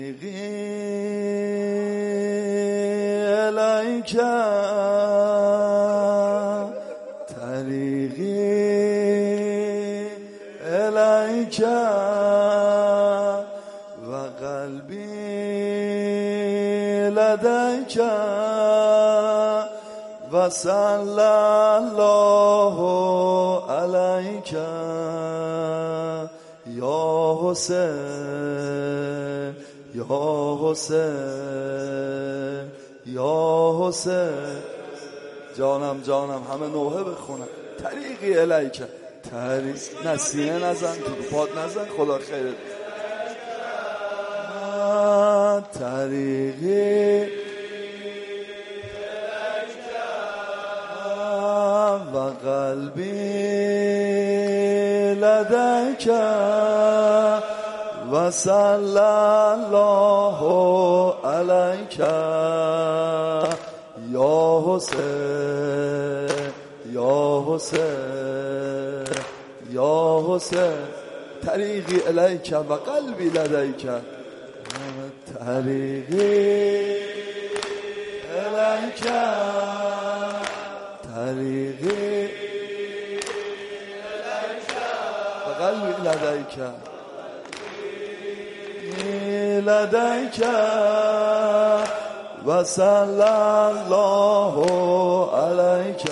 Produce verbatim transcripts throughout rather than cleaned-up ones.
إليك طريقي إليك وقلبي لديك وصلى الله عليك يا حسين يا حسین یا حسین. جانم جانم همه نوحه بخونم. طریقی الیکه طریق نسینه نزن تو پاد نزن خدا خیرت. طریقی و قلبی لدیک و صلی الله علیک یا حسین یا حسین یا حسین. طریقی الیک و قلبی لدیک طریقی الیک طریقی الیک و قلبی لدیک لديك وصلى الله عليك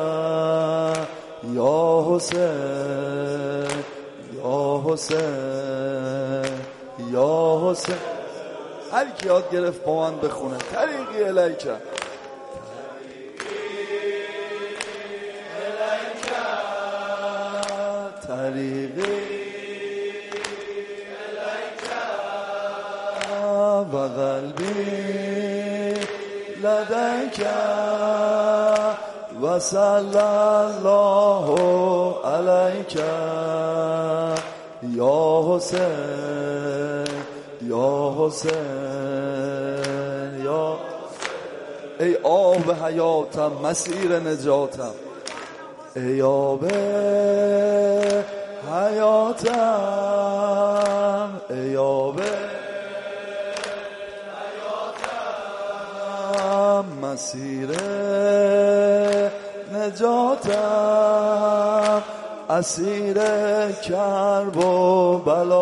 يا حسين يا حسين يا حسين. هر کی یاد گرفت با من بخونه طریقی الیک طریقی و قلبی لدیک و صلی الله علیک یا حسین یا حسین یا. ای آب حیاتم مسیر نجاتم ای آب حیاتم ای آب مسیر نجاتم اسیر کرب و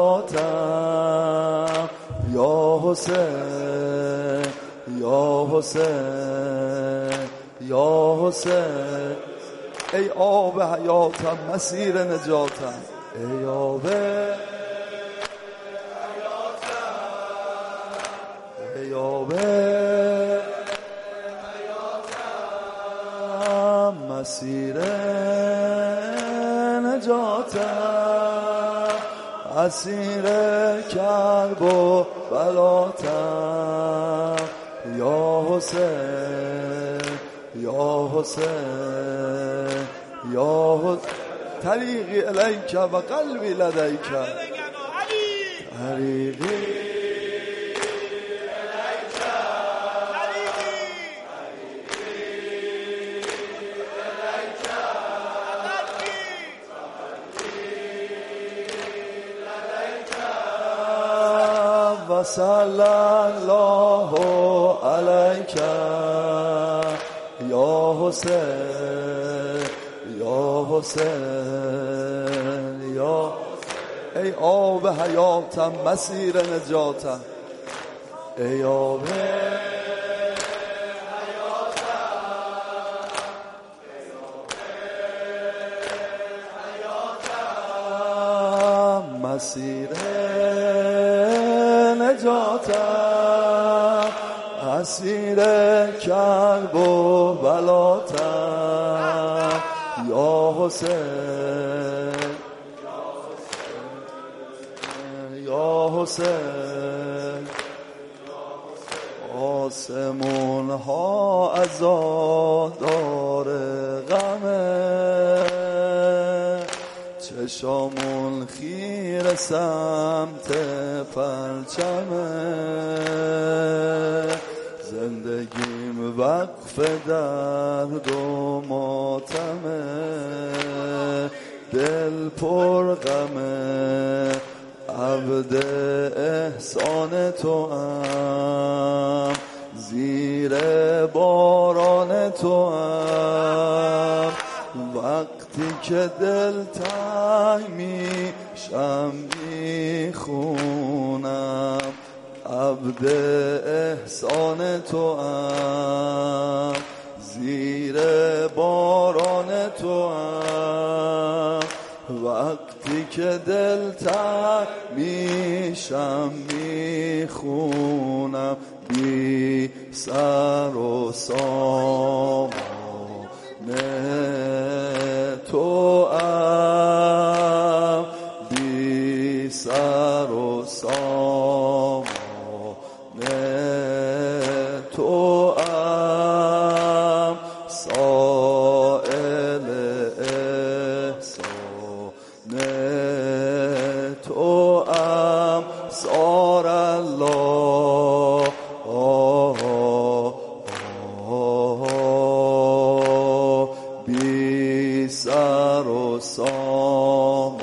بلاتم یا حسین یا حسین یا حسین. ای آب حیاتم مسیر نجاتم ای آب حیاتم ای آب مسیر نجاتم اسیر کرب و بلاتم یا حسین یا حسین یا حسین. طریقی الیک و قلبی لدیک طریقی و صلی الله علیک یا حسین یا حسین یا. ای آب حیاتم مسیر نجاتم ای آب حیاتم مسیر نجاتم اسیر کرب و بلاتم یا حسین یا حسین. آسمون ها عزادار غمه چشامون خیر سمت پرچمه زندگیم وقف درد و ماتمه دل پر غمه عبد احسان تو ام، زیر باران تو ام، وقتی که دل تنگ میشم میخونم عبد احسان تو ام، زیر باران تو ام، وقتی که دل تنگ میشم میخونم بی سر و سامان تو ام، بی سر و سامان تو ام، سائل احسان تو ام، سار الله بی سر و سامان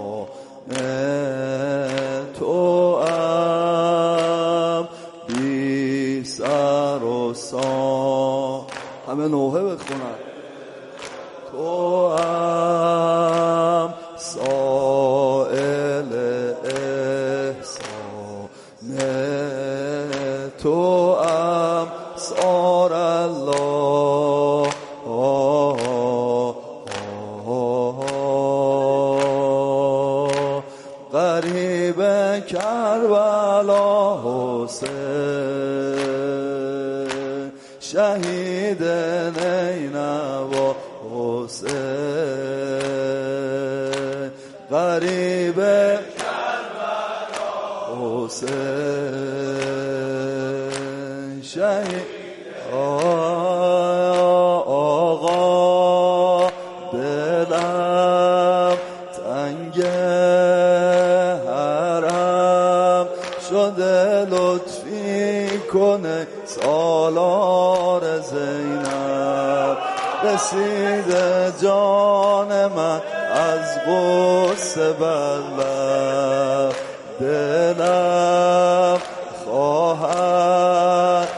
تو ام، بی سر و سامان. همه نوحه بخونن. تو ام، سائل احسان تو ام، سار الله غریب کربلا حسین، شهید نینوا حسین، غریب کربلا حسین، شهید آقا دلم تنگ حرم شده لطفی کنه سالار زینب، رسیده جان من از غصه بر لب، دلم خواهد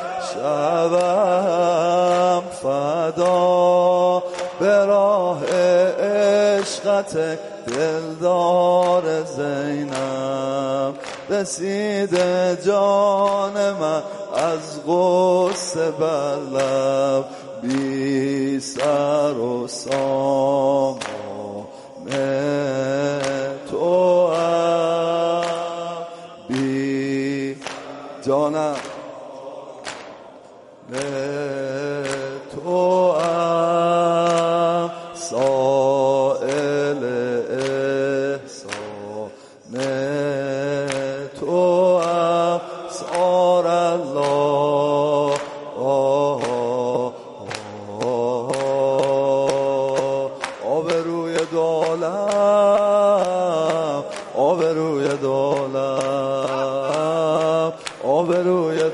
شوم فدا به راه عشقت دلدار زینب، رسیده جان من از غصه بر لب، بی سر و سامان تو ام، بی جانم تو ام، سائل احسان تو ام، سار الله آبروی دولم، آبروی دولم، آبروی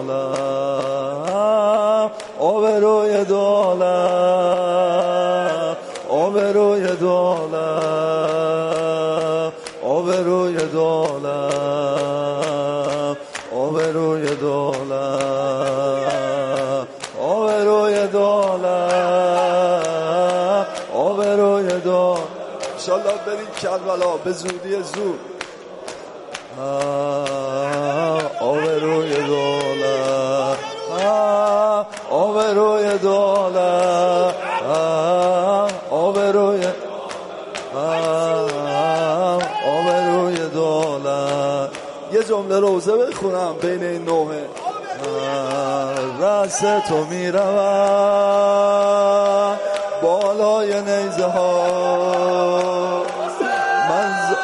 دولم، آبروی دولم، آبروی دولم، آبروی دولم، آبروی دولم، آبروی دولم، آبروی دولم. انشالله بریم کربلا به زودی زود. آبروی دولم، آبروی دولم، آبروی آبروی دولم. یه جمله روزه بخونم بین این نوحه. رأس تو میروم بالای نیزه ها من ز...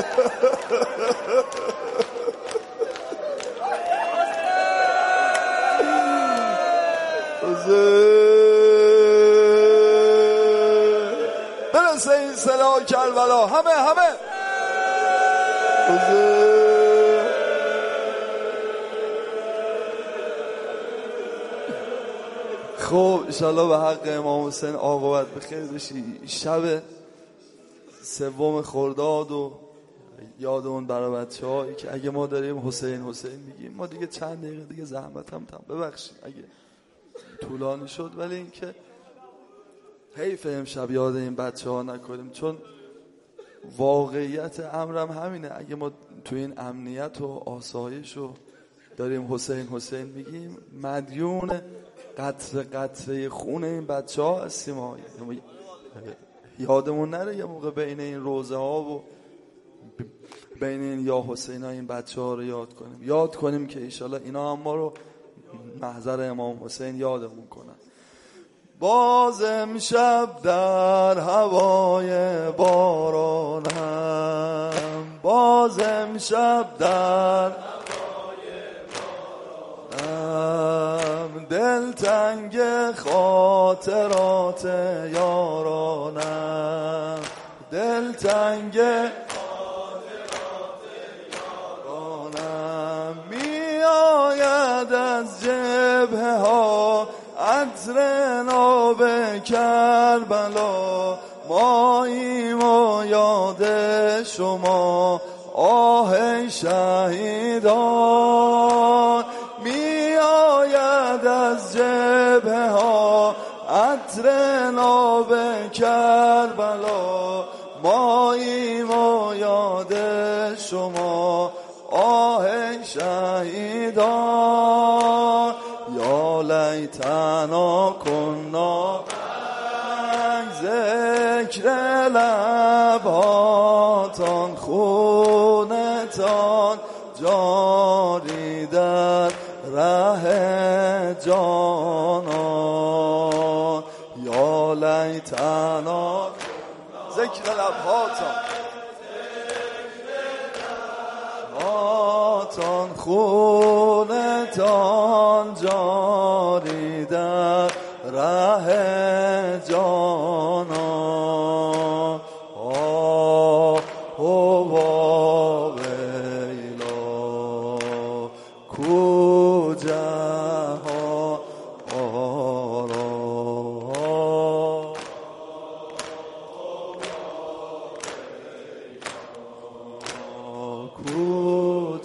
برسه این صدا کربلا همه همه خب انشالله به حق امام حسین عاقبت بخیر بشی. شب سوم خرداد و یادمون برای بچه هایی که اگه ما داریم حسین حسین میگیم، ما دیگه چند دقیقه دیگه زحمت هم تم ببخشید اگه طولانی شد، ولی این که حیف امشب یاد این بچه ها نکنیم، چون واقعیت امرم همینه. اگه ما تو این امنیت و آسایش رو داریم حسین حسین میگیم، مدیون قطره قطره خون این بچه ها هستیم ها. یادمون نره یه موقع بین این روزه ها و بین این یا حسین ها این بچه ها رو یاد کنیم، یاد کنیم که ایشالله اینا هم ما رو محضر امام حسین یادمون کنن. باز امشب در هوای بارانم، باز امشب در هوای بارانم، دل تنگ خاطرات یارانم، دل تنگ خاطرات یارانم. می آید از جبهه ها عطر ناب کربلا، ماییم و یاد شما آه شهیدان. می آید از جبهه ها عطر ناب کربلا، ماییم و یاد شما آه شهیدان. یا لیتنا کنا ذکر لبهاتان، خونتان جاری در ره جانان. یا لیتنا ذکر لبهاتان، هاتان خونتان جاری در ره جانان. آه و ویلا کو جهان آرا، کو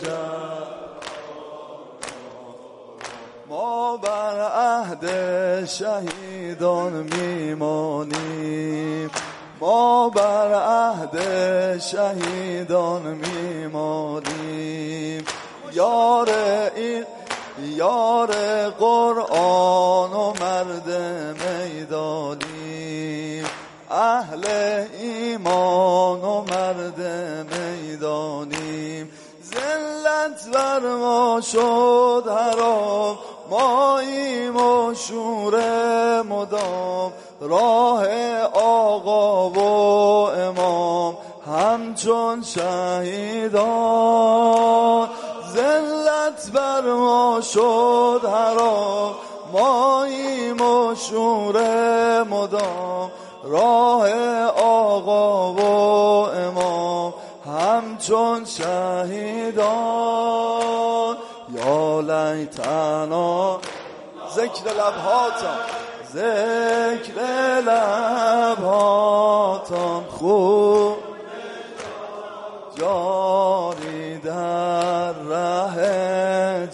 ما بر عهد شهیدان میمانیم، ما بر عهد شهیدان میمانیم. یار این یار قرآن و مرد میدانیم، اهل ایمان و مرد میدانیم. ذلت بر ما شد حرام، ماییم و شور مدام. راه آقا و امام همچون شهیدان. ذلت بر ما شد حرام، ماییم و شور مدام. راه آقا و امام همچون شهیدان. یا لیتنا ذکر لبهاتان، ذکر لبهاتان خون جاری در ره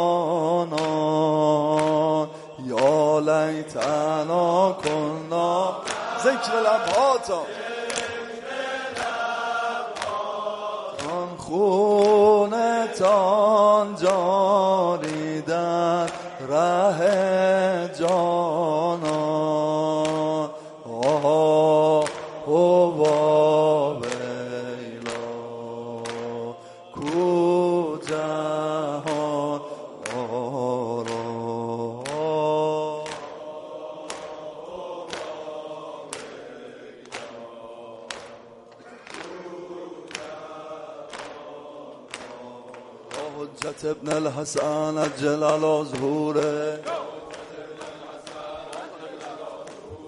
جانان. یا لیتنا کنا ذکر لبهاتان، خونتان جاری در ره جانان. آه و ویلا کو جهان آرا. حجت ابن الحسن جلال ظهوره،